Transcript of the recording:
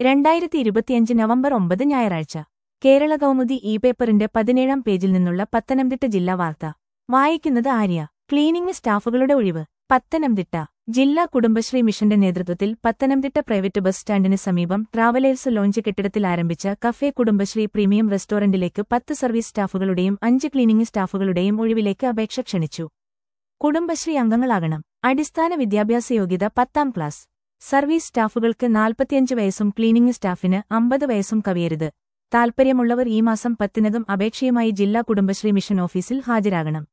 2025 November 9 ഞായറാഴ്ച കേരള കൗമുദി പേപ്പറിന്റെ 17-ാം പേജിൽ നിന്നുള്ള പത്തനംതിട്ട ജില്ലാ വാർത്ത വായിക്കുന്നത് ആര്യ. ക്ലീനിംഗ് സ്റ്റാഫുകളുടെ ഒഴിവ്. പത്തനംതിട്ട ജില്ലാ കുടുംബശ്രീ മിഷന്റെ നേതൃത്വത്തിൽ പത്തനംതിട്ട പ്രൈവറ്റ് ബസ് സ്റ്റാൻഡിന് സമീപം ട്രാവലേഴ്സ് ലോഞ്ച് കെട്ടിടത്തിൽ ആരംഭിച്ച കഫേ കുടുംബശ്രീ പ്രീമിയം റെസ്റ്റോറന്റിലേക്ക് 10 സർവീസ് സ്റ്റാഫുകളുടെയും 5 ക്ലീനിംഗ് സ്റ്റാഫുകളുടെയും ഒഴിവിലേക്ക് അപേക്ഷ ക്ഷണിച്ചു. കുടുംബശ്രീ അംഗങ്ങളാകണം. അടിസ്ഥാന വിദ്യാഭ്യാസ യോഗ്യത 10ാം ക്ലാസ്. സർവീസ് സ്റ്റാഫുകൾക്ക് 45 വയസ്സും ക്ലീനിംഗ് സ്റ്റാഫിന് 50 വയസ്സും കവിയരുത്. താൽപ്പര്യമുള്ളവർ ഈ മാസം 10-നകം അപേക്ഷയുമായി ജില്ലാ കുടുംബശ്രീ മിഷൻ ഓഫീസിൽ ഹാജരാകണം.